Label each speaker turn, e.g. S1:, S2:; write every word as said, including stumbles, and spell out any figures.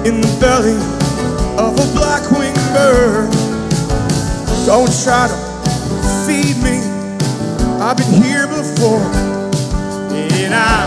S1: in the belly of a black-winged bird. Don't try to feed me, I've been here before, and I